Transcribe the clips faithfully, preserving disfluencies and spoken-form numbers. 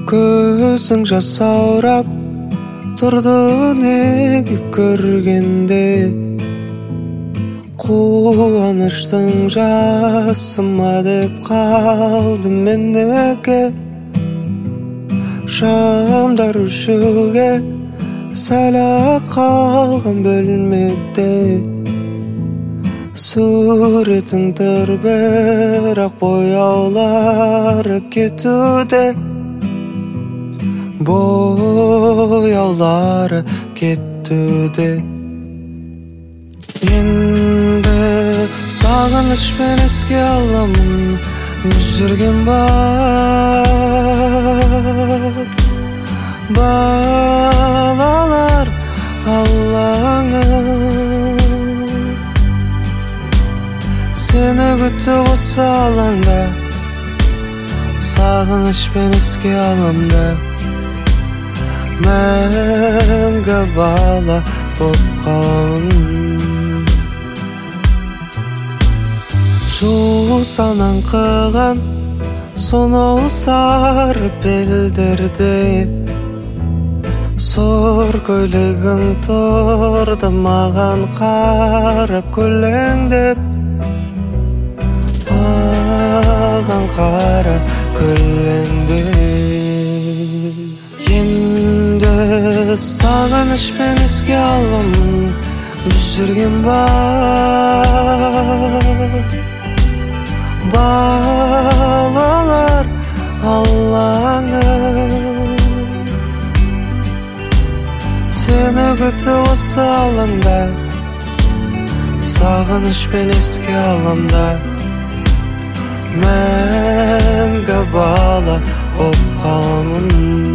Көзің жасаурап тұрды неге көргенде, қуаныштың жасыма деп қалдым мен неге. Шамдар өшуге сәл қалған бөлмеде, суретің тұр бірақ бояулары кетуде, бояулары кетуде. Енді сағынышпен еске аламын біз жүрген бар балалар алаңы. Сені күтіп осы алаңда, сағынышпен еске аламда, мәңгі бала боп қаламын. Жусаннан қыған сонау сары белдерде, сор көйлегің тұрды маған қарап көлеңдеп, маған қарап көлеңдеп. Енді сағынышпен еске аламын біз жүрген бар балалар алаңы. Сені күтіп осы алаңда, сағынышпен еске аламда, мәңгі бала боп қаламын.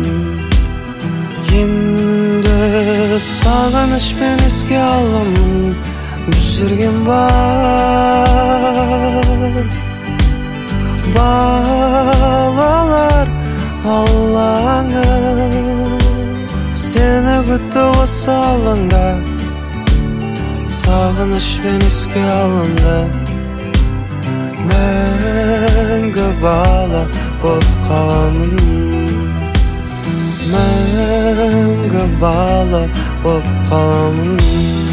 Енді сағынышпен еске аламын біз жүрген бар балалар алаңы. Сені күтіп осы алаңда, сағынышпен еске аламда, мәңгі бала боп қаламын. Мәңгі бала боп қаламын.